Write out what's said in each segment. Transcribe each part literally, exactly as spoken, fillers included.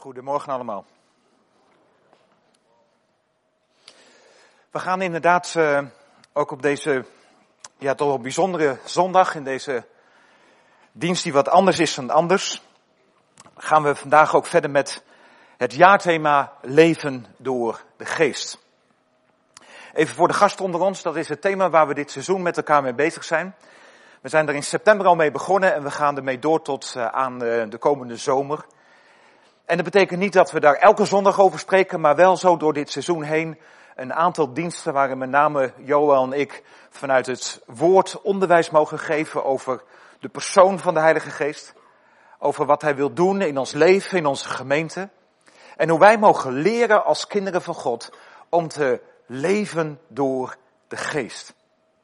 Goedemorgen allemaal. We gaan inderdaad uh, ook op deze ja, toch wel bijzondere zondag, in deze dienst die wat anders is dan anders, gaan we vandaag ook verder met het jaarthema Leven door de Geest. Even voor de gasten onder ons, dat is het thema waar we dit seizoen met elkaar mee bezig zijn. We zijn er in september al mee begonnen en we gaan ermee door tot uh, aan uh, de komende zomer. En dat betekent niet dat we daar elke zondag over spreken, maar wel zo door dit seizoen heen een aantal diensten waarin met name Joël en ik vanuit het woord onderwijs mogen geven over de persoon van de Heilige Geest. Over wat hij wil doen in ons leven, in onze gemeente. En hoe wij mogen leren als kinderen van God om te leven door de Geest.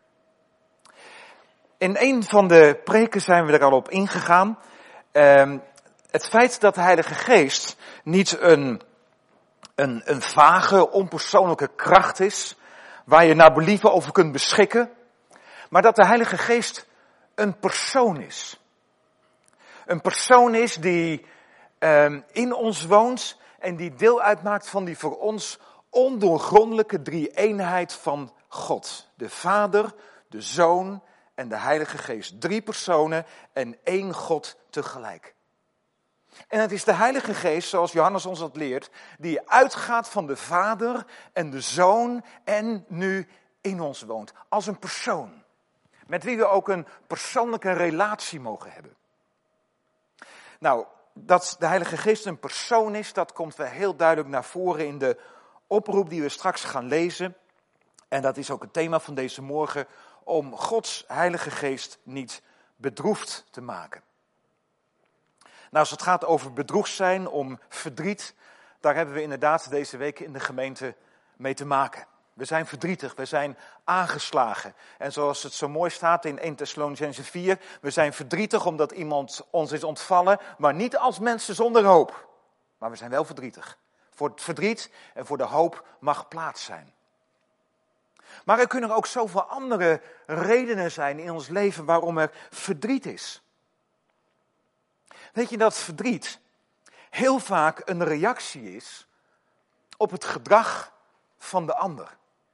In een van de preken zijn we er al op ingegaan. Uh, Het feit dat de Heilige Geest niet een, een, een vage, onpersoonlijke kracht is, waar je naar believen over kunt beschikken, maar dat de Heilige Geest een persoon is. Een persoon is die um, in ons woont en die deel uitmaakt van die voor ons ondoorgrondelijke drie-eenheid van God. De Vader, de Zoon en de Heilige Geest. Drie personen en één God tegelijk. En het is de Heilige Geest, zoals Johannes ons dat leert, die uitgaat van de Vader en de Zoon en nu in ons woont. Als een persoon. Met wie we ook een persoonlijke relatie mogen hebben. Nou, dat de Heilige Geest een persoon is, dat komt wel heel duidelijk naar voren in de oproep die we straks gaan lezen. En dat is ook het thema van deze morgen, om Gods Heilige Geest niet bedroefd te maken. Nou, als het gaat over bedroefd zijn, om verdriet, daar hebben we inderdaad deze week in de gemeente mee te maken. We zijn verdrietig, we zijn aangeslagen. En zoals het zo mooi staat in eerste Thessalonicenzen vier, we zijn verdrietig omdat iemand ons is ontvallen, maar niet als mensen zonder hoop. Maar we zijn wel verdrietig. Voor het verdriet en voor de hoop mag plaats zijn. Maar er kunnen ook zoveel andere redenen zijn in ons leven waarom er verdriet is. Weet je dat verdriet heel vaak een reactie is op het gedrag van de ander.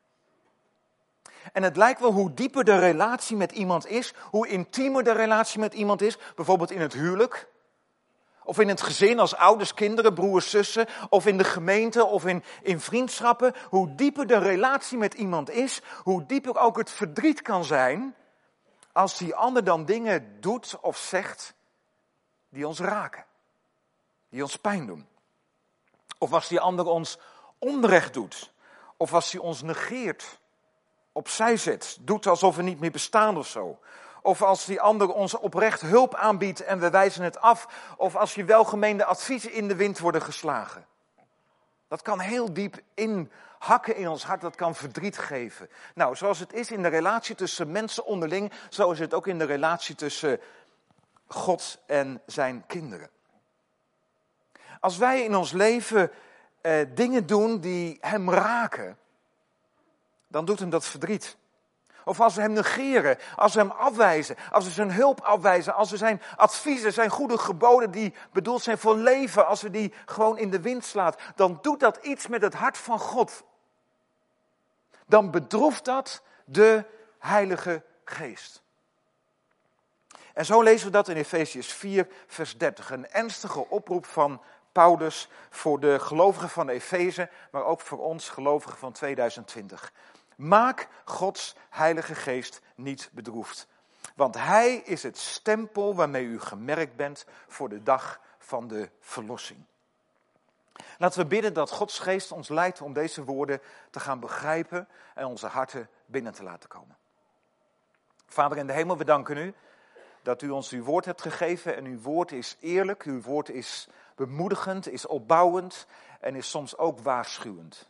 En het lijkt wel hoe dieper de relatie met iemand is, hoe intiemer de relatie met iemand is, bijvoorbeeld in het huwelijk, of in het gezin als ouders, kinderen, broers, zussen, of in de gemeente of in, in vriendschappen. Hoe dieper de relatie met iemand is, hoe dieper ook het verdriet kan zijn als die ander dan dingen doet of zegt die ons raken, die ons pijn doen. Of als die ander ons onrecht doet, of als hij ons negeert, opzij zet, doet alsof we niet meer bestaan of zo. Of als die ander ons oprecht hulp aanbiedt en we wijzen het af, of als je welgemeende adviezen in de wind worden geslagen. Dat kan heel diep inhakken in ons hart, dat kan verdriet geven. Nou, zoals het is in de relatie tussen mensen onderling, zo is het ook in de relatie tussen God en zijn kinderen. Als wij in ons leven eh, dingen doen die hem raken, dan doet hem dat verdriet. Of als we hem negeren, als we hem afwijzen, als we zijn hulp afwijzen, als we zijn adviezen, zijn goede geboden die bedoeld zijn voor leven, als we die gewoon in de wind slaat, dan doet dat iets met het hart van God. Dan bedroeft dat de Heilige Geest. En zo lezen we dat in Efesiërs vier, vers dertig. Een ernstige oproep van Paulus voor de gelovigen van Efeze, maar ook voor ons gelovigen van tweeduizend twintig. Maak Gods Heilige Geest niet bedroefd. Want Hij is het stempel waarmee u gemerkt bent voor de dag van de verlossing. Laten we bidden dat Gods Geest ons leidt om deze woorden te gaan begrijpen en onze harten binnen te laten komen. Vader in de hemel, we danken u dat u ons uw woord hebt gegeven en uw woord is eerlijk, uw woord is bemoedigend, is opbouwend en is soms ook waarschuwend.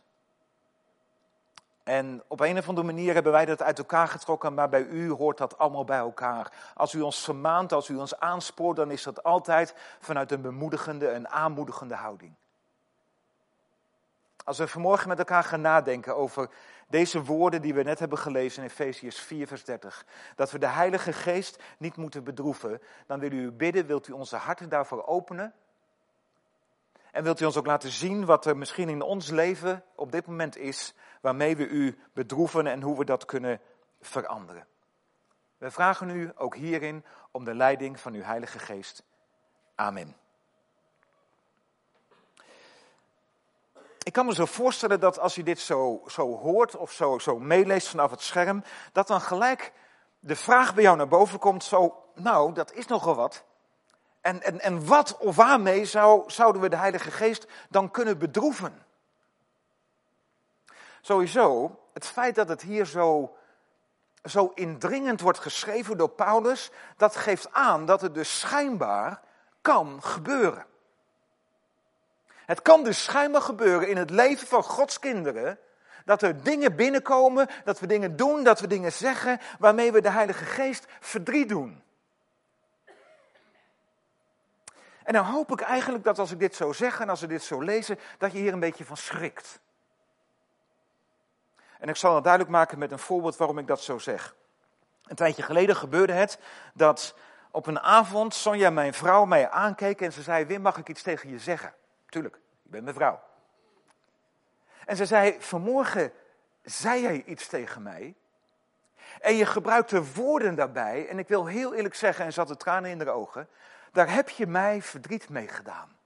En op een of andere manier hebben wij dat uit elkaar getrokken, maar bij u hoort dat allemaal bij elkaar. Als u ons vermaant, als u ons aanspoort, dan is dat altijd vanuit een bemoedigende en aanmoedigende houding. Als we vanmorgen met elkaar gaan nadenken over deze woorden die we net hebben gelezen in Efesiërs vier, vers dertig. Dat we de Heilige Geest niet moeten bedroeven. Dan wil u bidden, wilt u onze harten daarvoor openen. En wilt u ons ook laten zien wat er misschien in ons leven op dit moment is, waarmee we u bedroeven en hoe we dat kunnen veranderen. We vragen u ook hierin om de leiding van uw Heilige Geest. Amen. Ik kan me zo voorstellen dat als u dit zo, zo hoort of zo, zo meeleest vanaf het scherm, dat dan gelijk de vraag bij jou naar boven komt, zo, nou, dat is nogal wat. En, en, en wat of waarmee zou, zouden we de Heilige Geest dan kunnen bedroeven? Sowieso, het feit dat het hier zo, zo indringend wordt geschreven door Paulus, dat geeft aan dat het dus schijnbaar kan gebeuren. Het kan dus schijnbaar gebeuren in het leven van Gods kinderen, dat er dingen binnenkomen, dat we dingen doen, dat we dingen zeggen, waarmee we de Heilige Geest verdriet doen. En dan hoop ik eigenlijk dat als ik dit zo zeg en als we dit zo lezen, dat je hier een beetje van schrikt. En ik zal het duidelijk maken met een voorbeeld waarom ik dat zo zeg. Een tijdje geleden gebeurde het dat op een avond Sonja, mijn vrouw, mij aankeek en ze zei, Wim, mag ik iets tegen je zeggen? Tuurlijk, ik ben mijn vrouw. En ze zei, vanmorgen zei jij iets tegen mij. En je gebruikte woorden daarbij. En ik wil heel eerlijk zeggen, en ze had de tranen in haar ogen. Daar heb je mij verdriet mee gedaan.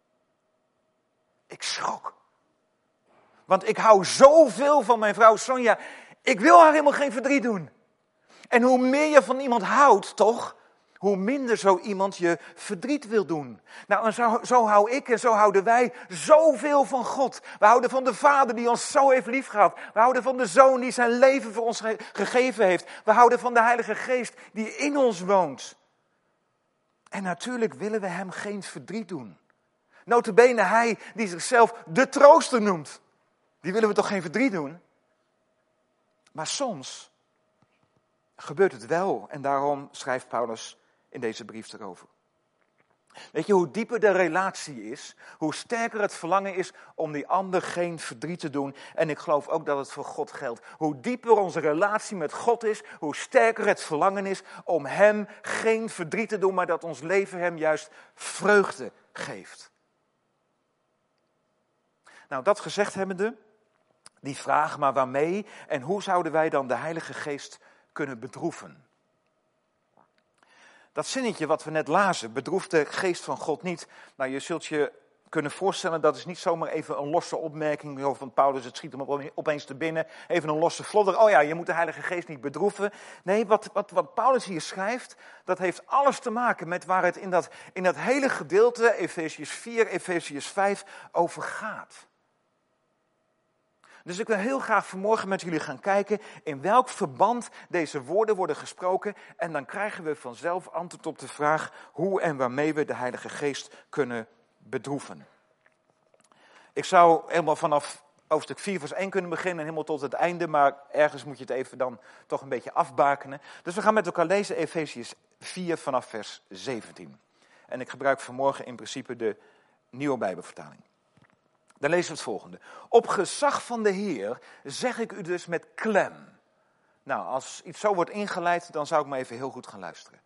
Ik schrok. Want ik hou zoveel van mijn vrouw Sonja. Ik wil haar helemaal geen verdriet doen. En hoe meer je van iemand houdt, toch? Hoe minder zo iemand je verdriet wil doen. Nou, en zo, zo hou ik en zo houden wij zoveel van God. We houden van de Vader die ons zo heeft liefgehad. We houden van de Zoon die zijn leven voor ons ge- gegeven heeft. We houden van de Heilige Geest die in ons woont. En natuurlijk willen we hem geen verdriet doen. Nota bene hij die zichzelf de trooster noemt. Die willen we toch geen verdriet doen? Maar soms gebeurt het wel. En daarom schrijft Paulus in deze brief erover. Weet je, hoe dieper de relatie is, hoe sterker het verlangen is om die ander geen verdriet te doen. En ik geloof ook dat het voor God geldt. Hoe dieper onze relatie met God is, hoe sterker het verlangen is om hem geen verdriet te doen, maar dat ons leven hem juist vreugde geeft. Nou, dat gezegd hebbende, die vraag, maar waarmee en hoe zouden wij dan de Heilige Geest kunnen bedroeven? Dat zinnetje wat we net lazen, bedroeft de geest van God niet. Nou, je zult je kunnen voorstellen, dat is niet zomaar even een losse opmerking van Paulus, het schiet hem opeens te binnen, even een losse flodder. Oh ja, je moet de Heilige Geest niet bedroeven. Nee, wat, wat, wat Paulus hier schrijft, dat heeft alles te maken met waar het in dat, in dat hele gedeelte, Efesiërs vier, Efesiërs vijf, over gaat. Dus ik wil heel graag vanmorgen met jullie gaan kijken in welk verband deze woorden worden gesproken. En dan krijgen we vanzelf antwoord op de vraag hoe en waarmee we de Heilige Geest kunnen bedroeven. Ik zou helemaal vanaf hoofdstuk vier vers één kunnen beginnen en helemaal tot het einde. Maar ergens moet je het even dan toch een beetje afbakenen. Dus we gaan met elkaar lezen Efesiërs vier vanaf vers zeventien. En ik gebruik vanmorgen in principe de Nieuwe Bijbelvertaling. Dan lezen we het volgende. Op gezag van de Heer zeg ik u dus met klem. Nou, als iets zo wordt ingeleid, dan zou ik maar even heel goed gaan luisteren.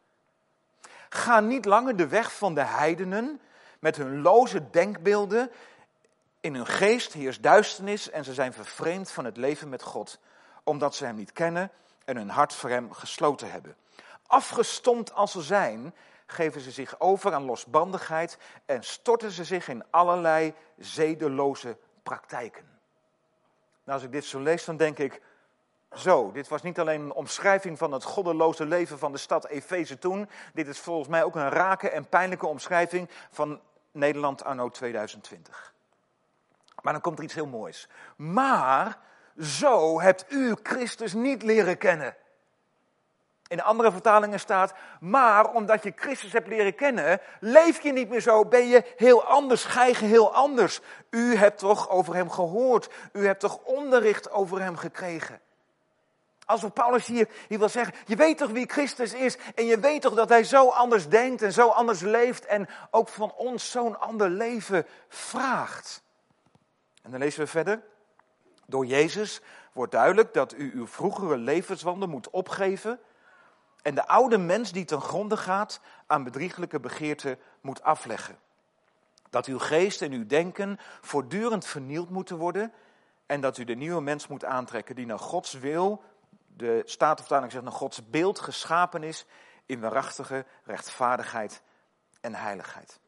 Ga niet langer de weg van de heidenen met hun loze denkbeelden. In hun geest heerst duisternis en ze zijn vervreemd van het leven met God. Omdat ze hem niet kennen en hun hart voor hem gesloten hebben. Afgestompt als ze zijn, geven ze zich over aan losbandigheid en storten ze zich in allerlei zedeloze praktijken. Nou, als ik dit zo lees, dan denk ik, zo, dit was niet alleen een omschrijving van het goddeloze leven van de stad Efeze toen. Dit is volgens mij ook een rake en pijnlijke omschrijving van Nederland anno tweeduizend twintig. Maar dan komt er iets heel moois. Maar zo hebt u Christus niet leren kennen. In de andere vertalingen staat, maar omdat je Christus hebt leren kennen, leef je niet meer zo, ben je heel anders, ga je heel anders. U hebt toch over hem gehoord, u hebt toch onderricht over hem gekregen. Alsof Paulus hier, hier wil zeggen, je weet toch wie Christus is en je weet toch dat hij zo anders denkt en zo anders leeft en ook van ons zo'n ander leven vraagt. En dan lezen we verder. Door Jezus wordt duidelijk dat u uw vroegere levenswandel moet opgeven en de oude mens die ten gronde gaat aan bedrieglijke begeerten moet afleggen. Dat uw geest en uw denken voortdurend vernieuwd moeten worden en dat u de nieuwe mens moet aantrekken die naar Gods wil, de Statenvertaling zegt naar Gods beeld geschapen is in waarachtige rechtvaardigheid en heiligheid.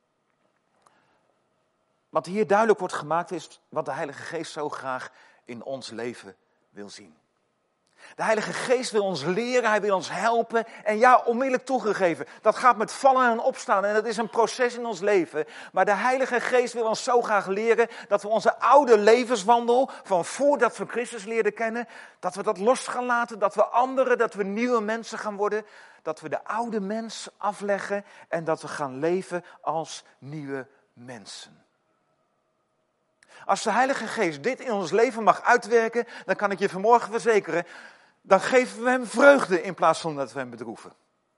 Wat hier duidelijk wordt gemaakt is wat de Heilige Geest zo graag in ons leven wil zien. De Heilige Geest wil ons leren, hij wil ons helpen. En ja, onmiddellijk toegegeven, dat gaat met vallen en opstaan. En dat is een proces in ons leven. Maar de Heilige Geest wil ons zo graag leren dat we onze oude levenswandel, van voordat we Christus leerden kennen, dat we dat los gaan laten, dat we anderen, dat we nieuwe mensen gaan worden. Dat we de oude mens afleggen en dat we gaan leven als nieuwe mensen. Als de Heilige Geest dit in ons leven mag uitwerken, dan kan ik je vanmorgen verzekeren, dan geven we hem vreugde in plaats van dat we hem bedroeven.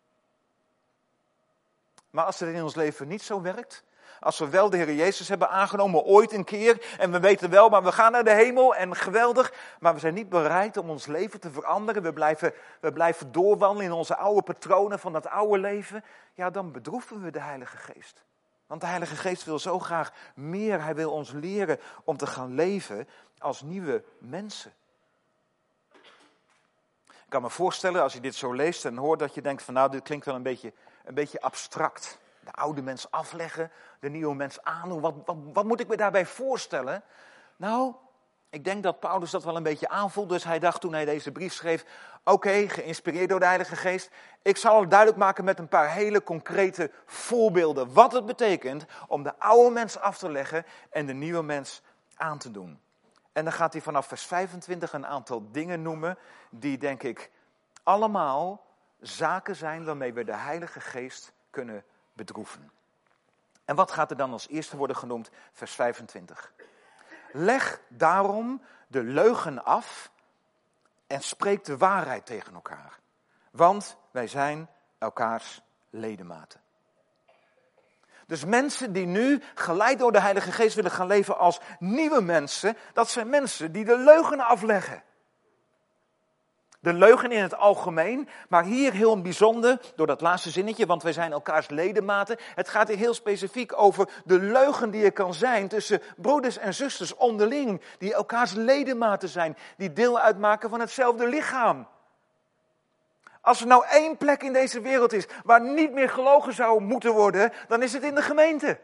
Maar als het in ons leven niet zo werkt, als we wel de Heer Jezus hebben aangenomen ooit een keer, en we weten wel, maar we gaan naar de hemel en geweldig, maar we zijn niet bereid om ons leven te veranderen, we blijven, we blijven doorwandelen in onze oude patronen van dat oude leven, ja, dan bedroeven we de Heilige Geest. Want de Heilige Geest wil zo graag meer. Hij wil ons leren om te gaan leven als nieuwe mensen. Ik kan me voorstellen, als je dit zo leest en hoort, dat je denkt van nou, dit klinkt wel een beetje, een beetje abstract. De oude mens afleggen, de nieuwe mens aandoen. Wat, wat, wat moet ik me daarbij voorstellen? Nou, ik denk dat Paulus dat wel een beetje aanvoelt. Dus hij dacht toen hij deze brief schreef, oké, okay, geïnspireerd door de Heilige Geest. Ik zal het duidelijk maken met een paar hele concrete voorbeelden. Wat het betekent om de oude mens af te leggen en de nieuwe mens aan te doen. En dan gaat hij vanaf vers vijfentwintig een aantal dingen noemen die, denk ik, allemaal zaken zijn waarmee we de Heilige Geest kunnen bedroeven. En wat gaat er dan als eerste worden genoemd? Vers vijfentwintig. Leg daarom de leugen af en spreek de waarheid tegen elkaar. Want wij zijn elkaars ledematen. Dus mensen die nu geleid door de Heilige Geest willen gaan leven als nieuwe mensen, dat zijn mensen die de leugen afleggen. De leugen in het algemeen, maar hier heel bijzonder door dat laatste zinnetje, want wij zijn elkaars ledematen. Het gaat hier heel specifiek over de leugen die er kan zijn tussen broeders en zusters onderling, die elkaars ledematen zijn, die deel uitmaken van hetzelfde lichaam. Als er nou één plek in deze wereld is waar niet meer gelogen zou moeten worden, dan is het in de gemeente.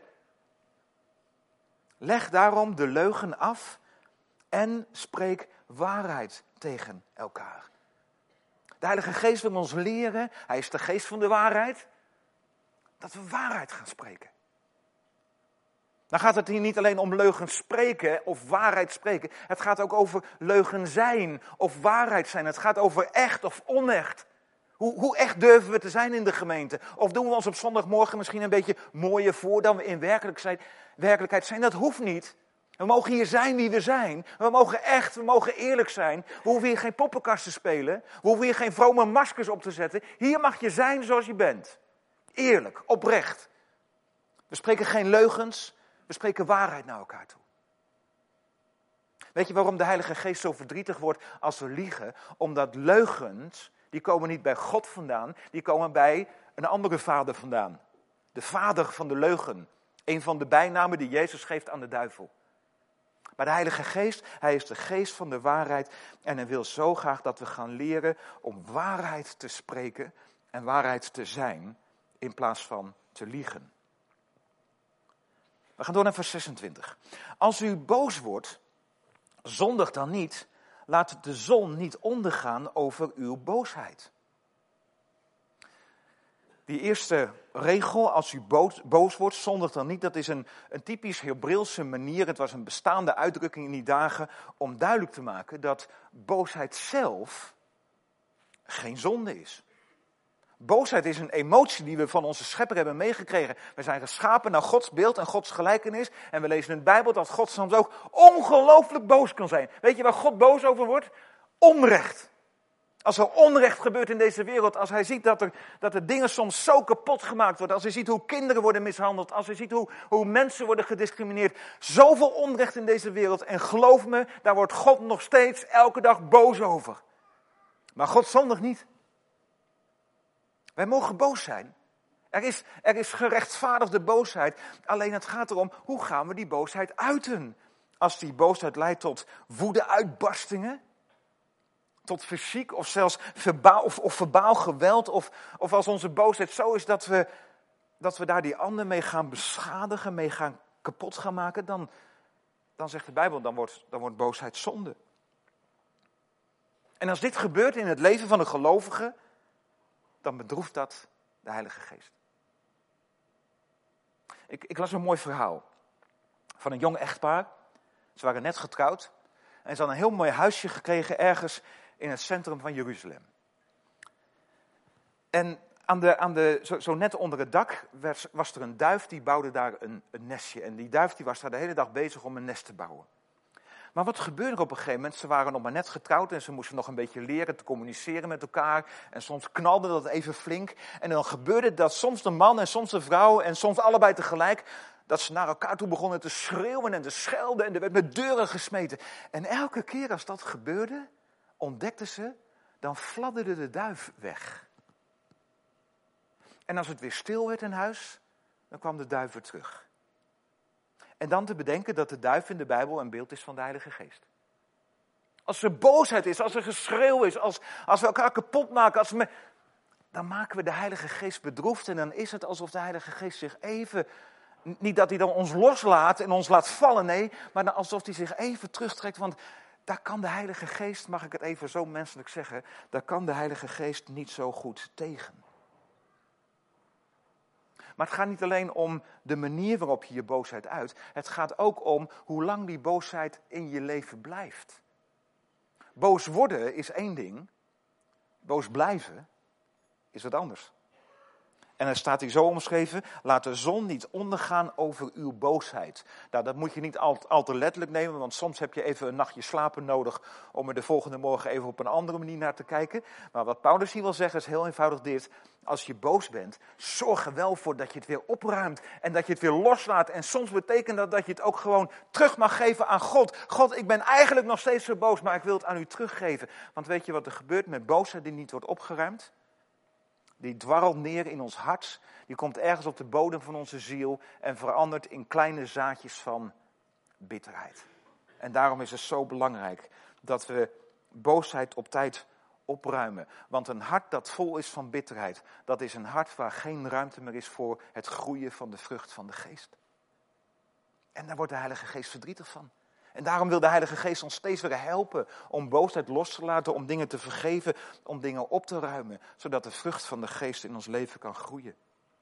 Leg daarom de leugen af en spreek waarheid tegen elkaar. De Heilige Geest wil ons leren, hij is de geest van de waarheid, dat we waarheid gaan spreken. Dan gaat het hier niet alleen om leugen spreken of waarheid spreken. Het gaat ook over leugen zijn of waarheid zijn. Het gaat over echt of onecht. Hoe, hoe echt durven we te zijn in de gemeente? Of doen we ons op zondagmorgen misschien een beetje mooier voor dan we in werkelijkheid zijn? Dat hoeft niet. We mogen hier zijn wie we zijn. We mogen echt, we mogen eerlijk zijn. We hoeven hier geen poppenkast te spelen. We hoeven hier geen vrome maskers op te zetten. Hier mag je zijn zoals je bent. Eerlijk, oprecht. We spreken geen leugens. We spreken waarheid naar elkaar toe. Weet je waarom de Heilige Geest zo verdrietig wordt als we liegen? Omdat leugens, die komen niet bij God vandaan. Die komen bij een andere vader vandaan. De vader van de leugen. Een van de bijnamen die Jezus geeft aan de duivel. Maar de Heilige Geest, hij is de geest van de waarheid. En hij wil zo graag dat we gaan leren om waarheid te spreken en waarheid te zijn in plaats van te liegen. We gaan door naar vers zesentwintig. Als u boos wordt, zondig dan niet. Laat de zon niet ondergaan over uw boosheid. Die eerste regel, als u boos, boos wordt, zondig dan niet, dat is een, een typisch Hebreeuwse manier. Het was een bestaande uitdrukking in die dagen om duidelijk te maken dat boosheid zelf geen zonde is. Boosheid is een emotie die we van onze schepper hebben meegekregen. We zijn geschapen naar Gods beeld en Gods gelijkenis. En we lezen in de Bijbel dat God soms ook ongelooflijk boos kan zijn. Weet je waar God boos over wordt? Onrecht. Als er onrecht gebeurt in deze wereld, als hij ziet dat er, dat er dingen soms zo kapot gemaakt worden, als hij ziet hoe kinderen worden mishandeld, als hij ziet hoe, hoe mensen worden gediscrimineerd, zoveel onrecht in deze wereld. En geloof me, daar wordt God nog steeds elke dag boos over. Maar God zondigt niet. Wij mogen boos zijn Er is, er is gerechtvaardigde boosheid. Alleen het gaat erom, hoe gaan we die boosheid uiten? Als die boosheid leidt tot woede-uitbarstingen, tot fysiek of zelfs verbaal, of, of verbaal geweld. Of, of als onze boosheid zo is dat we, dat we daar die ander mee gaan beschadigen, mee gaan kapot gaan maken. Dan, dan zegt de Bijbel, dan wordt, dan wordt boosheid zonde. En als dit gebeurt in het leven van een gelovige, dan bedroeft dat de Heilige Geest. Ik, ik las een mooi verhaal van een jong echtpaar. Ze waren net getrouwd en ze hadden een heel mooi huisje gekregen ergens in het centrum van Jeruzalem. En aan de, aan de, zo, zo net onder het dak was, was er een duif die bouwde daar een, een nestje. En die duif die was daar de hele dag bezig om een nest te bouwen. Maar wat gebeurde er op een gegeven moment? Ze waren nog maar net getrouwd en ze moesten nog een beetje leren te communiceren met elkaar. En soms knalde dat even flink. En dan gebeurde dat soms de man en soms de vrouw en soms allebei tegelijk, dat ze naar elkaar toe begonnen te schreeuwen en te schelden en er werd met deuren gesmeten. En elke keer als dat gebeurde, ontdekten ze, dan fladderde de duif weg. En als het weer stil werd in huis, dan kwam de duif weer terug. En dan te bedenken dat de duif in de Bijbel een beeld is van de Heilige Geest. Als er boosheid is, als er geschreeuw is, als, als we elkaar kapot maken, als we, dan maken we de Heilige Geest bedroefd. En dan is het alsof de Heilige Geest zich even, niet dat hij dan ons loslaat en ons laat vallen, nee, maar dan alsof hij zich even terugtrekt. Want daar kan de Heilige Geest, mag ik het even zo menselijk zeggen, daar kan de Heilige Geest niet zo goed tegen. Maar het gaat niet alleen om de manier waarop je je boosheid uit. Het gaat ook om hoe lang die boosheid in je leven blijft. Boos worden is één ding. Boos blijven is wat anders. En er staat hier zo omschreven, laat de zon niet ondergaan over uw boosheid. Nou, dat moet je niet al, al te letterlijk nemen, want soms heb je even een nachtje slapen nodig om er de volgende morgen even op een andere manier naar te kijken. Maar wat Paulus hier wil zeggen is heel eenvoudig dit. Als je boos bent, zorg er wel voor dat je het weer opruimt en dat je het weer loslaat. En soms betekent dat dat je het ook gewoon terug mag geven aan God. God, ik ben eigenlijk nog steeds zo boos, maar ik wil het aan u teruggeven. Want weet je wat er gebeurt met boosheid die niet wordt opgeruimd? Die dwarrelt neer in ons hart, die komt ergens op de bodem van onze ziel en verandert in kleine zaadjes van bitterheid. En daarom is het zo belangrijk dat we boosheid op tijd opruimen. Want een hart dat vol is van bitterheid, dat is een hart waar geen ruimte meer is voor het groeien van de vrucht van de geest. En daar wordt de Heilige Geest verdrietig van. En daarom wil de Heilige Geest ons steeds weer helpen om boosheid los te laten, om dingen te vergeven, om dingen op te ruimen, zodat de vrucht van de Geest in ons leven kan groeien.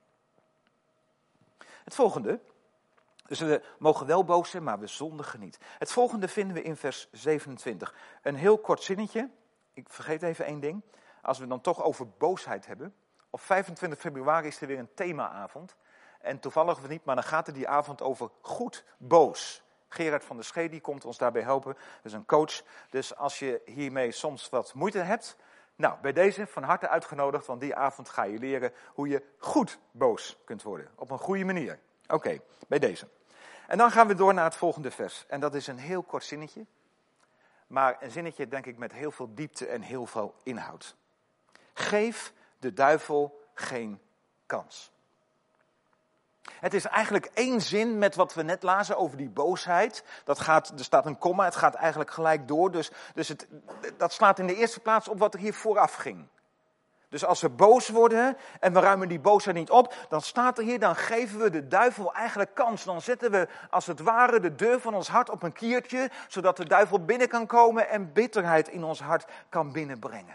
Het volgende, dus we mogen wel boos zijn, maar we zondigen niet. Het volgende vinden we in vers zevenentwintig. Een heel kort zinnetje, ik vergeet even één ding. Als we dan toch over boosheid hebben, op vijfentwintig februari is er weer een themaavond. En toevallig of niet, maar dan gaat er die avond over goed boos. Gerard van der Schee, die komt ons daarbij helpen. Dat is een coach. Dus als je hiermee soms wat moeite hebt, nou, bij deze van harte uitgenodigd, want die avond ga je leren hoe je goed boos kunt worden. Op een goede manier. Oké, okay, bij deze. En dan gaan we door naar het volgende vers. En dat is een heel kort zinnetje. Maar een zinnetje, denk ik, met heel veel diepte en heel veel inhoud. Geef de duivel geen kans. Het is eigenlijk één zin met wat we net lazen over die boosheid. Dat gaat, er staat een komma, het gaat eigenlijk gelijk door. Dus, dus het, dat slaat in de eerste plaats op wat er hier vooraf ging. Dus als we boos worden en we ruimen die boosheid niet op, dan staat er hier, dan geven we de duivel eigenlijk kans. Dan zetten we als het ware de deur van ons hart op een kiertje, zodat de duivel binnen kan komen en bitterheid in ons hart kan binnenbrengen.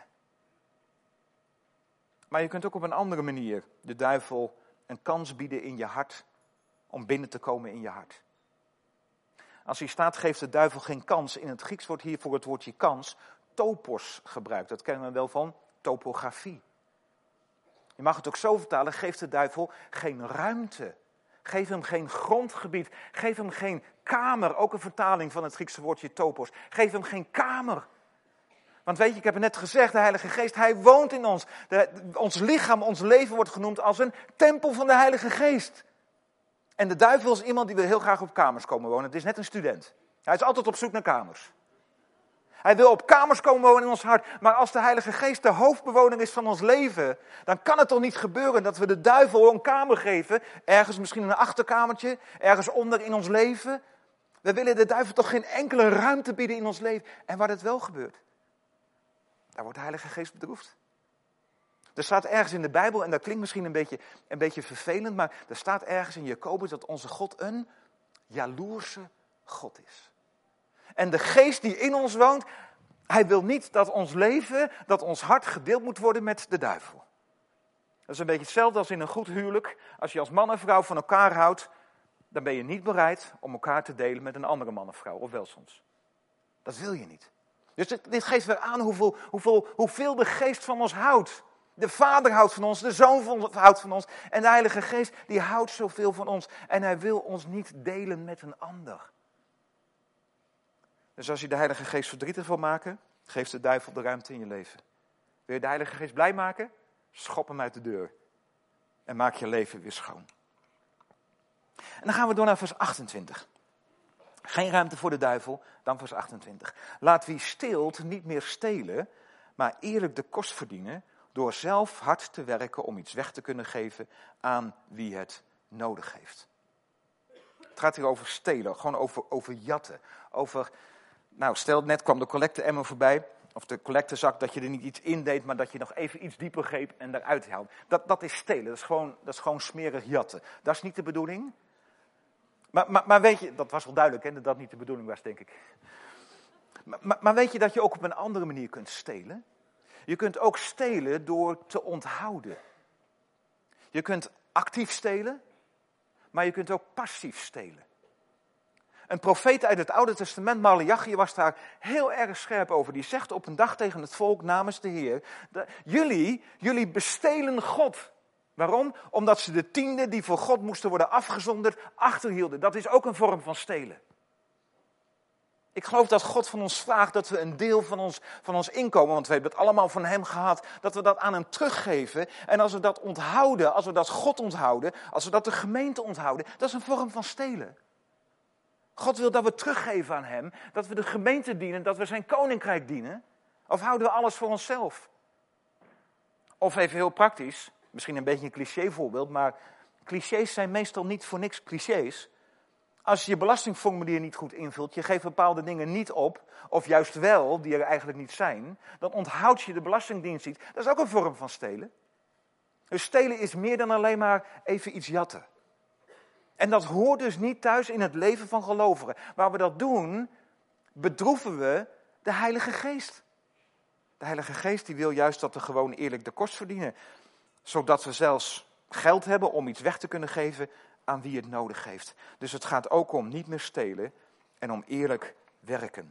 Maar je kunt ook op een andere manier de duivel een kans bieden in je hart, om binnen te komen in je hart. Als hier staat, geeft de duivel geen kans, in het Grieks wordt hier voor het woordje kans topos gebruikt. Dat kennen we wel van topografie. Je mag het ook zo vertalen, geef de duivel geen ruimte. Geef hem geen grondgebied. Geef hem geen kamer. Ook een vertaling van het Griekse woordje topos. Geef hem geen kamer. Want weet je, ik heb het net gezegd, de Heilige Geest, hij woont in ons. De, ons lichaam, ons leven wordt genoemd als een tempel van de Heilige Geest. En de duivel is iemand die wil heel graag op kamers komen wonen. Het is net een student. Hij is altijd op zoek naar kamers. Hij wil op kamers komen wonen in ons hart. Maar als de Heilige Geest de hoofdbewoner is van ons leven, dan kan het toch niet gebeuren dat we de duivel een kamer geven. Ergens misschien in een achterkamertje, ergens onder in ons leven. We willen de duivel toch geen enkele ruimte bieden in ons leven. En waar dat wel gebeurt, daar wordt de Heilige Geest bedroefd. Er staat ergens in de Bijbel, en dat klinkt misschien een beetje, een beetje vervelend, maar er staat ergens in Jacobus dat onze God een jaloerse God is. En de geest die in ons woont, hij wil niet dat ons leven, dat ons hart gedeeld moet worden met de duivel. Dat is een beetje hetzelfde als in een goed huwelijk. Als je als man en vrouw van elkaar houdt, dan ben je niet bereid om elkaar te delen met een andere man of vrouw, of wel soms. Dat wil je niet. Dus dit, dit geeft weer aan hoeveel, hoeveel, hoeveel de geest van ons houdt. De Vader houdt van ons, de Zoon houdt van ons en de Heilige Geest die houdt zoveel van ons. En hij wil ons niet delen met een ander. Dus als je de Heilige Geest verdrietig wil maken, geef de duivel de ruimte in je leven. Wil je de Heilige Geest blij maken? Schop hem uit de deur. En maak je leven weer schoon. En dan gaan we door naar vers achtentwintig. Geen ruimte voor de duivel, dan vers achtentwintig. Laat wie steelt niet meer stelen, maar eerlijk de kost verdienen, door zelf hard te werken om iets weg te kunnen geven aan wie het nodig heeft. Het gaat hier over stelen, gewoon over, over jatten. Over, nou stel net kwam de collecte-emmer voorbij, of de collectezak, dat je er niet iets in deed, maar dat je nog even iets dieper greep en eruit haalde. Dat, dat is stelen, dat is, gewoon, dat is gewoon smerig jatten. Dat is niet de bedoeling. Maar, maar, maar weet je, dat was wel duidelijk hè, dat dat niet de bedoeling was, denk ik. Maar, maar, maar weet je dat je ook op een andere manier kunt stelen? Je kunt ook stelen door te onthouden. Je kunt actief stelen, maar je kunt ook passief stelen. Een profeet uit het Oude Testament, Maleachi, was daar heel erg scherp over. Die zegt op een dag tegen het volk namens de Heer, jullie, jullie bestelen God. Waarom? Omdat ze de tiende die voor God moesten worden afgezonderd, achterhielden. Dat is ook een vorm van stelen. Ik geloof dat God van ons vraagt dat we een deel van ons, van ons inkomen, want we hebben het allemaal van hem gehad, dat we dat aan hem teruggeven. En als we dat onthouden, als we dat God onthouden, als we dat de gemeente onthouden, dat is een vorm van stelen. God wil dat we teruggeven aan hem, dat we de gemeente dienen, dat we zijn koninkrijk dienen. Of houden we alles voor onszelf? Of even heel praktisch, misschien een beetje een cliché voorbeeld, maar clichés zijn meestal niet voor niks clichés. Als je je belastingformulier niet goed invult, je geeft bepaalde dingen niet op, of juist wel, die er eigenlijk niet zijn, dan onthoud je de belastingdienst niet. Dat is ook een vorm van stelen. Dus stelen is meer dan alleen maar even iets jatten. En dat hoort dus niet thuis in het leven van gelovigen. Waar we dat doen, bedroeven we de Heilige Geest. De Heilige Geest die wil juist dat we gewoon eerlijk de kost verdienen. Zodat we zelfs geld hebben om iets weg te kunnen geven aan wie het nodig heeft. Dus het gaat ook om niet meer stelen en om eerlijk werken.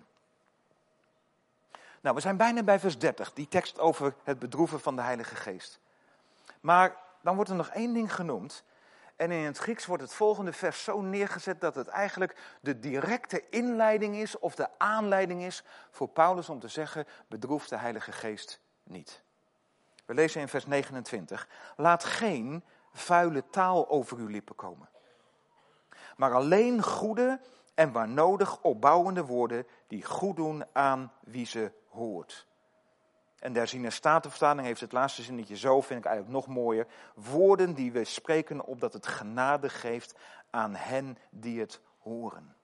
Nou, we zijn bijna bij vers dertig, die tekst over het bedroeven van de Heilige Geest. Maar dan wordt er nog één ding genoemd. En in het Grieks wordt het volgende vers zo neergezet dat het eigenlijk de directe inleiding is of de aanleiding is voor Paulus om te zeggen, bedroef de Heilige Geest niet. We lezen in vers negenentwintig, laat geen vuile taal over uw lippen komen. Maar alleen goede en waar nodig opbouwende woorden die goed doen aan wie ze hoort. En de herziene statenvertaling heeft het laatste zinnetje zo, vind ik eigenlijk nog mooier. Woorden die we spreken opdat het genade geeft aan hen die het horen.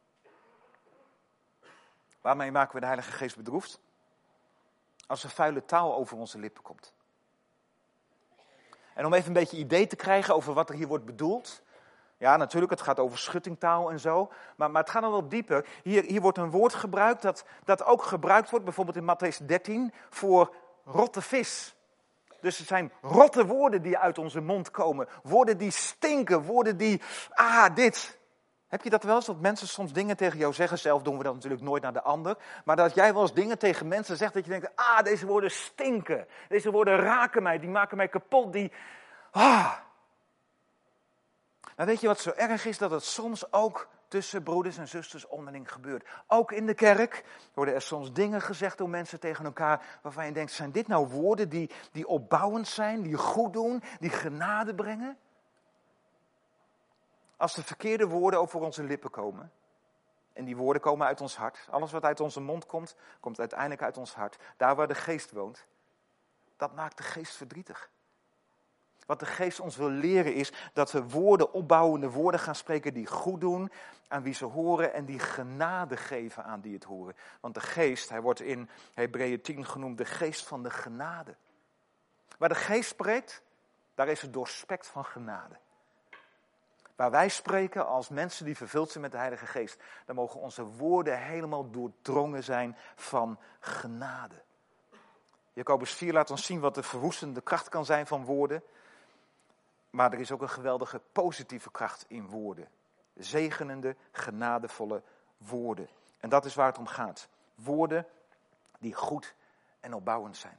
Waarmee maken we de Heilige Geest bedroefd? Als er vuile taal over onze lippen komt. En om even een beetje idee te krijgen over wat er hier wordt bedoeld. Ja, natuurlijk, het gaat over schuttingtaal en zo. Maar, maar het gaat nog wel dieper. Hier, hier wordt een woord gebruikt dat, dat ook gebruikt wordt, bijvoorbeeld in Mattheüs dertien, voor rotte vis. Dus het zijn rotte woorden die uit onze mond komen. Woorden die stinken, woorden die, ah, dit. Heb je dat wel eens, dat mensen soms dingen tegen jou zeggen? Zelf doen we dat natuurlijk nooit naar de ander. Maar dat jij wel eens dingen tegen mensen zegt dat je denkt, ah, deze woorden stinken. Deze woorden raken mij, die maken mij kapot, die, ah. Nou, weet je wat zo erg is? Dat het soms ook tussen broeders en zusters onderling gebeurt. Ook in de kerk worden er soms dingen gezegd door mensen tegen elkaar, waarvan je denkt, zijn dit nou woorden die, die opbouwend zijn, die goed doen, die genade brengen? Als de verkeerde woorden over onze lippen komen, En die woorden komen uit ons hart. Alles wat uit onze mond komt, komt uiteindelijk uit ons hart. Daar waar de geest woont, dat maakt de geest verdrietig. Wat de geest ons wil leren is dat we woorden, opbouwende woorden gaan spreken die goed doen aan wie ze horen en die genade geven aan die het horen. Want de geest, hij wordt in Hebreeën tien genoemd, de geest van de genade. Waar de geest spreekt, daar is het doorspekt van genade. Waar wij spreken als mensen die vervuld zijn met de Heilige Geest, dan mogen onze woorden helemaal doordrongen zijn van genade. Jacobus vier laat ons zien wat de verwoestende kracht kan zijn van woorden. Maar er is ook een geweldige positieve kracht in woorden. Zegenende, genadevolle woorden. En dat is waar het om gaat. Woorden die goed en opbouwend zijn.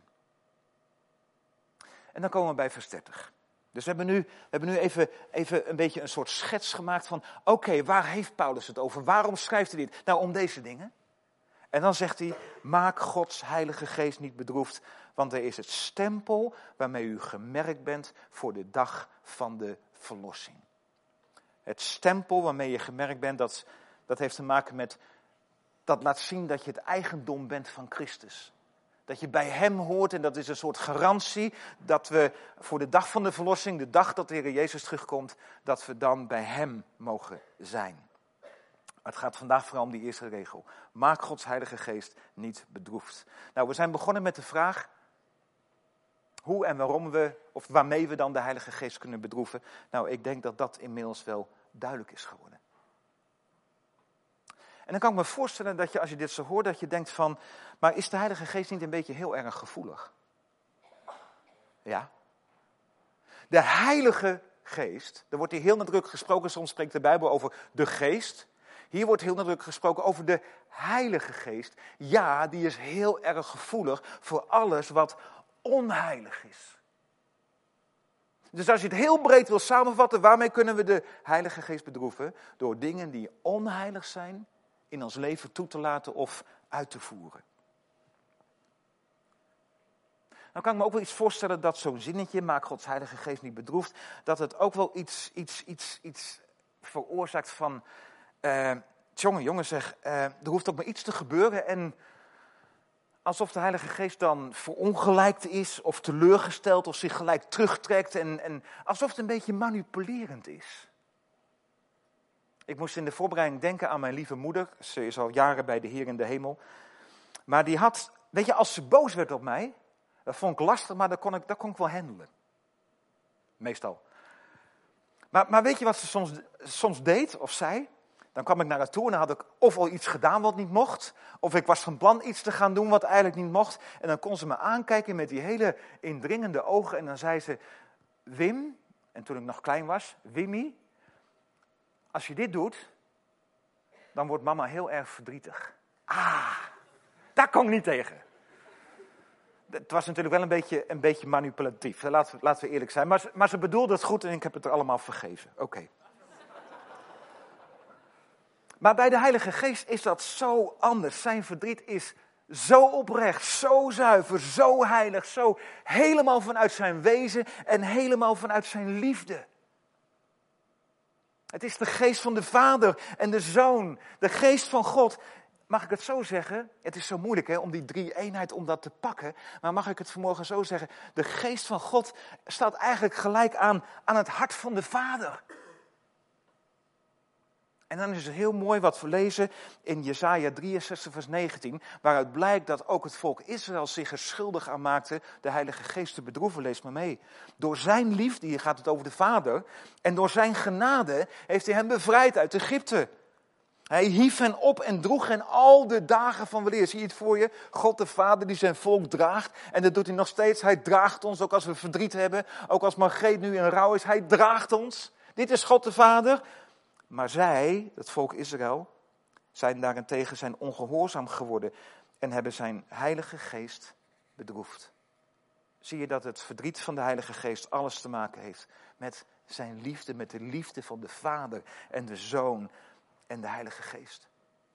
En dan komen we bij vers dertig. Dus we hebben nu, we hebben nu even, even een beetje een soort schets gemaakt van, oké, okay, waar heeft Paulus het over? Waarom schrijft hij dit? Nou, om deze dingen. En dan zegt hij, maak Gods heilige geest niet bedroefd, want er is het stempel waarmee u gemerkt bent voor de dag van de verlossing. Het stempel waarmee je gemerkt bent, dat, dat heeft te maken met, dat laat zien dat je het eigendom bent van Christus. Dat je bij hem hoort en dat is een soort garantie dat we voor de dag van de verlossing, de dag dat de Heer Jezus terugkomt, dat we dan bij hem mogen zijn. Maar het gaat vandaag vooral om die eerste regel. Maak Gods heilige geest niet bedroefd. Nou, we zijn begonnen met de vraag hoe en waarom we, of waarmee we dan de Heilige Geest kunnen bedroeven. Nou, ik denk dat dat inmiddels wel duidelijk is geworden. En dan kan ik me voorstellen dat je, als je dit zo hoort, dat je denkt van, maar is de Heilige Geest niet een beetje heel erg gevoelig? Ja. De Heilige Geest, er wordt hier heel nadrukkelijk gesproken, soms spreekt de Bijbel over de Geest. Hier wordt heel nadrukkelijk gesproken over de Heilige Geest. Ja, die is heel erg gevoelig voor alles wat onheilig is. Dus als je het heel breed wil samenvatten, waarmee kunnen we de Heilige Geest bedroeven? Door dingen die onheilig zijn in ons leven toe te laten of uit te voeren. Nou kan ik me ook wel iets voorstellen dat zo'n zinnetje, maak Gods Heilige Geest niet bedroefd, dat het ook wel iets, iets, iets, iets veroorzaakt van, uh, jongen, jongen zeg, uh, er hoeft ook maar iets te gebeuren en alsof de Heilige Geest dan verongelijkt is of teleurgesteld of zich gelijk terugtrekt en, en alsof het een beetje manipulerend is. Ik moest in de voorbereiding denken aan mijn lieve moeder. Ze is al jaren bij de Heer in de hemel. Maar die had, weet je, als ze boos werd op mij, dat vond ik lastig, maar dat kon ik, dat kon ik wel handelen. Meestal. Maar, maar weet je wat ze soms, soms deed of zei? Dan kwam ik naar haar toe en dan had ik of al iets gedaan wat niet mocht, of ik was van plan iets te gaan doen wat eigenlijk niet mocht. En dan kon ze me aankijken met die hele indringende ogen en dan zei ze, Wim, en toen ik nog klein was, Wimmy, als je dit doet, dan wordt mama heel erg verdrietig. Ah, daar kon ik niet tegen. Het was natuurlijk wel een beetje, een beetje manipulatief, laten we, laten we eerlijk zijn. Maar, maar ze bedoelde het goed en ik heb het er allemaal vergeven. Oké. Okay. Maar bij de Heilige Geest is dat zo anders. Zijn verdriet is zo oprecht, zo zuiver, zo heilig, zo helemaal vanuit zijn wezen en helemaal vanuit zijn liefde. Het is de geest van de Vader en de Zoon, de geest van God. Mag ik het zo zeggen? Het is zo moeilijk hè, om die drie-eenheid, om dat te pakken. Maar mag ik het vanmorgen zo zeggen? De geest van God staat eigenlijk gelijk aan, aan het hart van de Vader. En dan is het heel mooi wat we lezen in Jesaja drieënzestig vers negentien, waaruit blijkt dat ook het volk Israël zich er schuldig aan maakte de Heilige Geest te bedroeven. Lees maar mee. Door zijn liefde, hier gaat het over de Vader, en door zijn genade heeft hij hen bevrijd uit Egypte. Hij hief hen op en droeg hen al de dagen van weleer. Zie je het voor je? God de Vader die zijn volk draagt. En dat doet hij nog steeds. Hij draagt ons, ook als we verdriet hebben. Ook als Margreet nu in rouw is. Hij draagt ons. Dit is God de Vader. Maar zij, het volk Israël, zijn daarentegen zijn ongehoorzaam geworden. En hebben zijn Heilige Geest bedroefd. Zie je dat het verdriet van de Heilige Geest alles te maken heeft met zijn liefde. Met de liefde van de Vader en de Zoon en de Heilige Geest.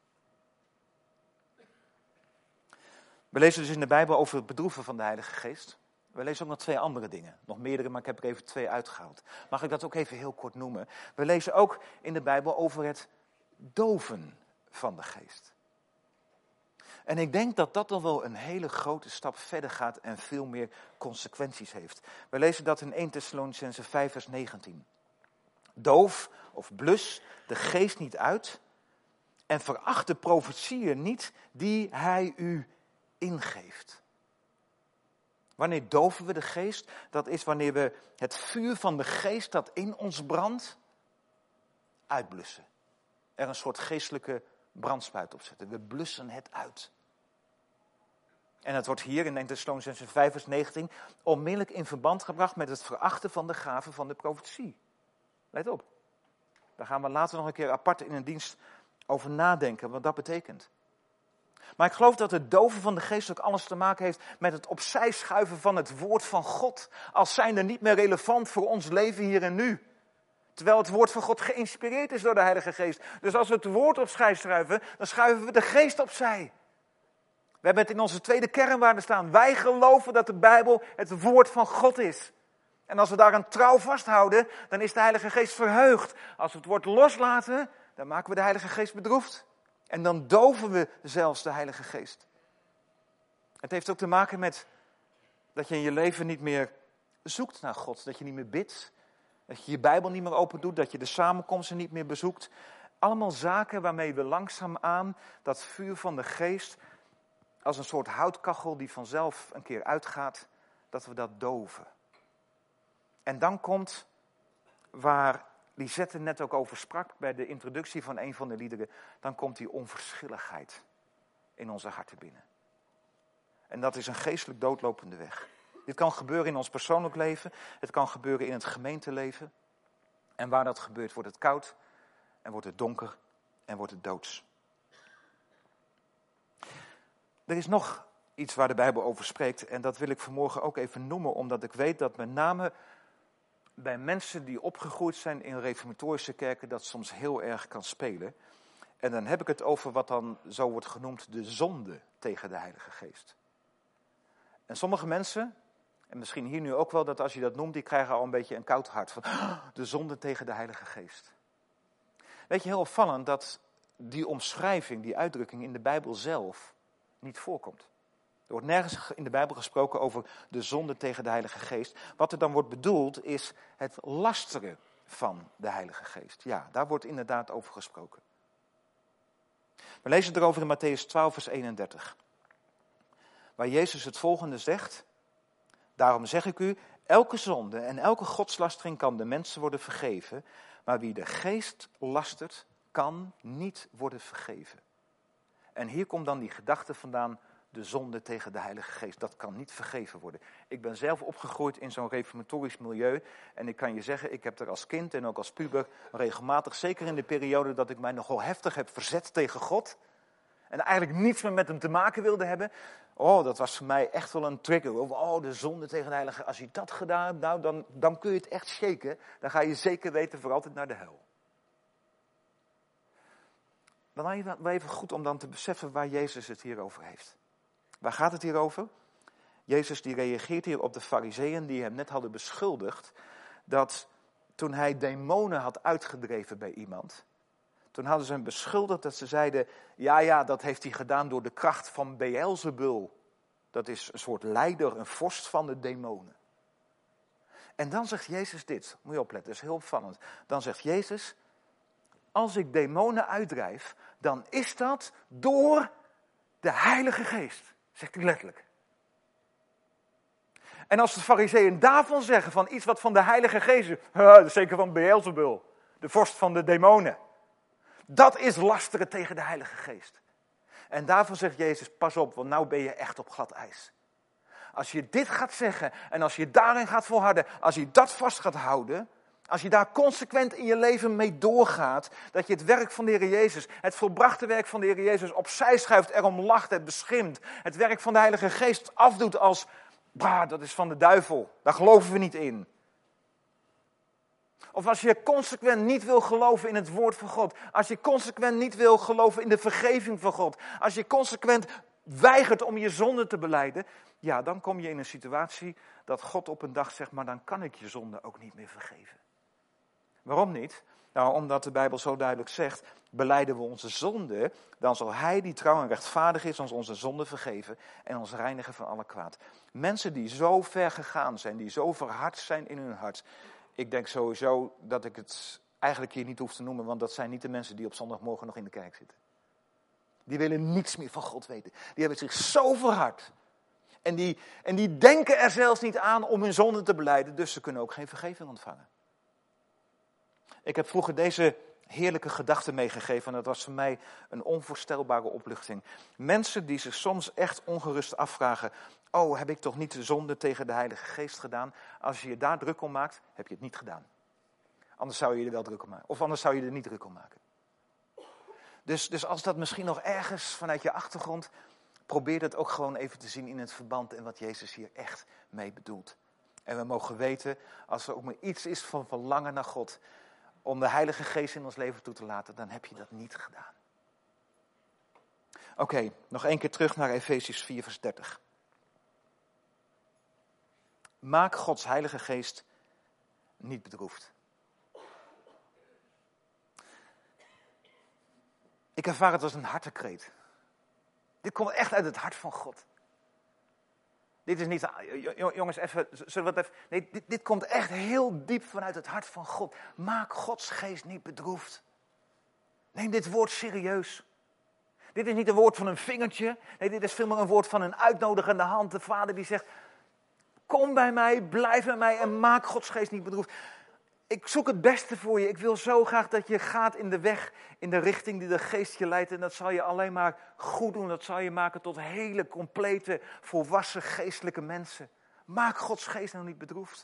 We lezen dus in de Bijbel over het bedroeven van de Heilige Geest. We lezen ook nog twee andere dingen. Nog meerdere, maar ik heb er even twee uitgehaald. Mag ik dat ook even heel kort noemen? We lezen ook in de Bijbel over het doven van de geest. En ik denk dat dat dan wel een hele grote stap verder gaat en veel meer consequenties heeft. We lezen dat in eerste Thessalonicenzen vijf vers negentien. Doof of blus de geest niet uit en veracht de profetieën niet die hij u ingeeft. Wanneer doven we de geest? Dat is wanneer we het vuur van de geest dat in ons brandt, uitblussen. Er een soort geestelijke brandspuit op zetten. We blussen het uit. En het wordt hier in eerste Thessalonicenzen vijf vers negentien onmiddellijk in verband gebracht met het verachten van de gave van de profetie. Let op. Daar gaan we later nog een keer apart in een dienst over nadenken, wat dat betekent. Maar ik geloof dat het doven van de geest ook alles te maken heeft met het opzij schuiven van het woord van God. Als zijnde niet meer relevant voor ons leven hier en nu. Terwijl het woord van God geïnspireerd is door de Heilige Geest. Dus als we het woord opzij schuiven, dan schuiven we de geest opzij. We hebben het in onze tweede kernwaarde staan. Wij geloven dat de Bijbel het woord van God is. En als we daar aan trouw vasthouden, dan is de Heilige Geest verheugd. Als we het woord loslaten, dan maken we de Heilige Geest bedroefd. En dan doven we zelfs de Heilige Geest. Het heeft ook te maken met dat je in je leven niet meer zoekt naar God. Dat je niet meer bidt. Dat je je Bijbel niet meer open doet. Dat je de samenkomsten niet meer bezoekt. Allemaal zaken waarmee we langzaamaan dat vuur van de Geest, als een soort houtkachel die vanzelf een keer uitgaat, dat we dat doven. En dan komt waar Lisette net ook over sprak bij de introductie van een van de liederen, dan komt die onverschilligheid in onze harten binnen. En dat is een geestelijk doodlopende weg. Dit kan gebeuren in ons persoonlijk leven, het kan gebeuren in het gemeenteleven. En waar dat gebeurt wordt het koud en wordt het donker en wordt het doods. Er is nog iets waar de Bijbel over spreekt en dat wil ik vanmorgen ook even noemen, omdat ik weet dat met name bij mensen die opgegroeid zijn in reformatorische kerken dat soms heel erg kan spelen. En dan heb ik het over wat dan zo wordt genoemd de zonde tegen de Heilige Geest. En sommige mensen, en misschien hier nu ook wel, dat als je dat noemt, die krijgen al een beetje een koud hart van de zonde tegen de Heilige Geest. Weet je, heel opvallend dat die omschrijving, die uitdrukking in de Bijbel zelf niet voorkomt. Er wordt nergens in de Bijbel gesproken over de zonde tegen de Heilige Geest. Wat er dan wordt bedoeld is het lasteren van de Heilige Geest. Ja, daar wordt inderdaad over gesproken. We lezen erover in Mattheüs twaalf vers eenendertig. Waar Jezus het volgende zegt. Daarom zeg ik u, elke zonde en elke godslastering kan de mensen worden vergeven. Maar wie de Geest lastert, kan niet worden vergeven. En hier komt dan die gedachte vandaan. De zonde tegen de Heilige Geest, dat kan niet vergeven worden. Ik ben zelf opgegroeid in zo'n reformatorisch milieu. En ik kan je zeggen, ik heb er als kind en ook als puber regelmatig, zeker in de periode dat ik mij nogal heftig heb verzet tegen God. En eigenlijk niets meer met hem te maken wilde hebben. Oh, dat was voor mij echt wel een trigger. Oh, de zonde tegen de Heilige Geest. Als je dat gedaan hebt, nou, dan, dan kun je het echt shaken. Dan ga je zeker weten voor altijd naar de hel. Dan is het wel even goed om dan te beseffen waar Jezus het hier over heeft. Waar gaat het hier over? Jezus die reageert hier op de farizeeën die hem net hadden beschuldigd dat toen hij demonen had uitgedreven bij iemand, toen hadden ze hem beschuldigd dat ze zeiden, ja ja, dat heeft hij gedaan door de kracht van Beelzebul. Dat is een soort leider, een vorst van de demonen. En dan zegt Jezus dit, moet je opletten, dat is heel opvallend. Dan zegt Jezus, als ik demonen uitdrijf, dan is dat door de Heilige Geest. Zegt hij letterlijk. En als de farizeeën daarvan zeggen, van iets wat van de Heilige Geest is, dat is zeker van Beelzebul, de vorst van de demonen. Dat is lasteren tegen de Heilige Geest. En daarvan zegt Jezus, pas op, want nou ben je echt op glad ijs. Als je dit gaat zeggen en als je daarin gaat volharden, als je dat vast gaat houden, als je daar consequent in je leven mee doorgaat, dat je het werk van de Heer Jezus, het volbrachte werk van de Heer Jezus opzij schuift, erom lacht, het beschimpt, het werk van de Heilige Geest afdoet als, bah, dat is van de duivel, daar geloven we niet in. Of als je consequent niet wil geloven in het woord van God, als je consequent niet wil geloven in de vergeving van God, als je consequent weigert om je zonde te belijden, ja, dan kom je in een situatie dat God op een dag zegt, maar dan kan ik je zonde ook niet meer vergeven. Waarom niet? Nou, omdat de Bijbel zo duidelijk zegt, belijden we onze zonde, dan zal hij die trouw en rechtvaardig is ons onze zonde vergeven en ons reinigen van alle kwaad. Mensen die zo ver gegaan zijn, die zo verhard zijn in hun hart. Ik denk sowieso dat ik het eigenlijk hier niet hoef te noemen, want dat zijn niet de mensen die op zondagmorgen nog in de kerk zitten. Die willen niets meer van God weten. Die hebben zich zo verhard. En die, en die denken er zelfs niet aan om hun zonde te belijden, dus ze kunnen ook geen vergeving ontvangen. Ik heb vroeger deze heerlijke gedachte meegegeven en dat was voor mij een onvoorstelbare opluchting. Mensen die zich soms echt ongerust afvragen, oh, heb ik toch niet de zonde tegen de Heilige Geest gedaan? Als je je daar druk om maakt, heb je het niet gedaan. Anders zou je er wel druk om maken. Of anders zou je er niet druk om maken. Dus, dus als dat misschien nog ergens vanuit je achtergrond, probeer dat ook gewoon even te zien in het verband en wat Jezus hier echt mee bedoelt. En we mogen weten, als er ook maar iets is van verlangen naar God, om de Heilige Geest in ons leven toe te laten, dan heb je dat niet gedaan. Oké, okay, nog één keer terug naar Efesiërs vier vers dertig. Maak Gods Heilige Geest niet bedroefd. Ik ervaar het als een hartekreet. Dit komt echt uit het hart van God. Dit is niet, jongens, even, zullen we het even... Nee, dit, dit komt echt heel diep vanuit het hart van God. Maak Gods geest niet bedroefd. Neem dit woord serieus. Dit is niet een woord van een vingertje. Nee, dit is veel meer een woord van een uitnodigende hand. De Vader die zegt, kom bij mij, blijf bij mij en maak Gods geest niet bedroefd. Ik zoek het beste voor je. Ik wil zo graag dat je gaat in de weg, in de richting die de geest je leidt. En dat zal je alleen maar goed doen. Dat zal je maken tot hele complete, volwassen geestelijke mensen. Maak Gods geest nou niet bedroefd.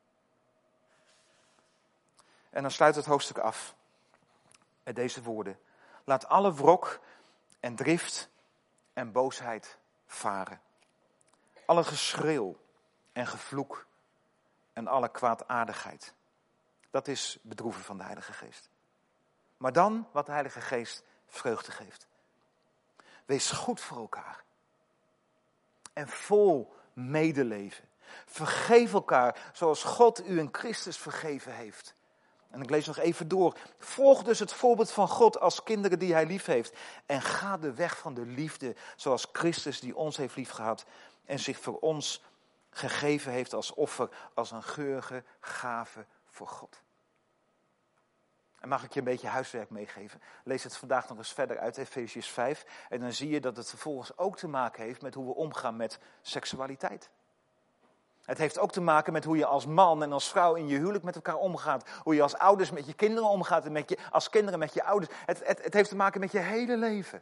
En dan sluit het hoofdstuk af met deze woorden. Laat alle wrok en drift en boosheid varen. Alle geschreeuw en gevloek en alle kwaadaardigheid. Dat is bedroeven van de Heilige Geest. Maar dan wat de Heilige Geest vreugde geeft. Wees goed voor elkaar. En vol medeleven. Vergeef elkaar zoals God u in Christus vergeven heeft. En ik lees nog even door. Volg dus het voorbeeld van God als kinderen die hij lief heeft. En ga de weg van de liefde zoals Christus die ons heeft liefgehad. En zich voor ons gegeven heeft als offer, als een geurige gave voor God. En mag ik je een beetje huiswerk meegeven? Lees het vandaag nog eens verder uit Efesiërs vijf. En dan zie je dat het vervolgens ook te maken heeft met hoe we omgaan met seksualiteit. Het heeft ook te maken met hoe je als man en als vrouw in je huwelijk met elkaar omgaat. Hoe je als ouders met je kinderen omgaat en met je, als kinderen met je ouders. Het, het, het heeft te maken met je hele leven.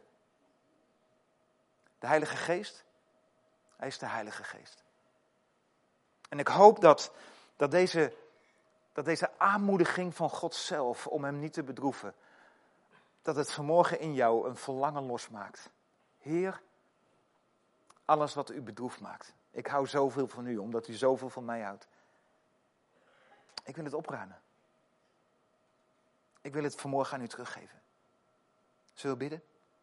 De Heilige Geest, hij is de Heilige Geest. En ik hoop dat, dat, deze, dat deze aanmoediging van God zelf om hem niet te bedroeven, dat het vanmorgen in jou een verlangen losmaakt. Heer, alles wat u bedroefd maakt. Ik hou zoveel van u, omdat u zoveel van mij houdt. Ik wil het opruimen. Ik wil het vanmorgen aan u teruggeven. Zullen we bidden?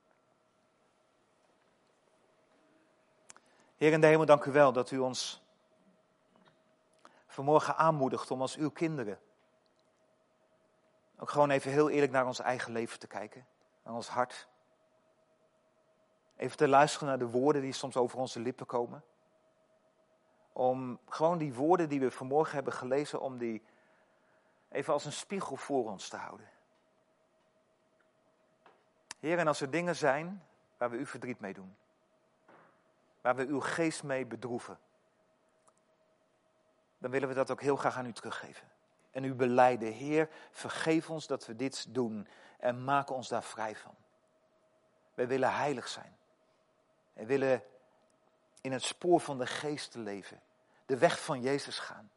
Heer in de hemel, dank u wel dat u ons vanmorgen aanmoedigt om als uw kinderen ook gewoon even heel eerlijk naar ons eigen leven te kijken. Naar ons hart. Even te luisteren naar de woorden die soms over onze lippen komen. Om gewoon die woorden die we vanmorgen hebben gelezen, om die even als een spiegel voor ons te houden. Heer, en als er dingen zijn waar we u verdriet mee doen. Waar we uw geest mee bedroeven. Dan willen we dat ook heel graag aan u teruggeven. En u belijden, Heer, vergeef ons dat we dit doen en maak ons daar vrij van. Wij willen heilig zijn. Wij willen in het spoor van de geest leven. De weg van Jezus gaan.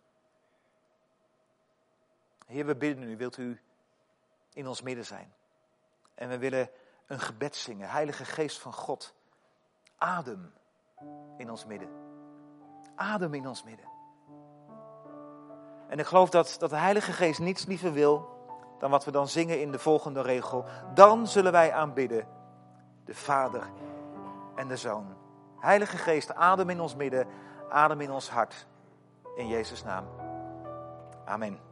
Heer, we bidden u, wilt u in ons midden zijn. En we willen een gebed zingen. Heilige Geest van God, adem in ons midden. Adem in ons midden. En ik geloof dat, dat de Heilige Geest niets liever wil dan wat we dan zingen in de volgende regel. Dan zullen wij aanbidden de Vader en de Zoon. Heilige Geest, adem in ons midden, adem in ons hart. In Jezus' naam. Amen.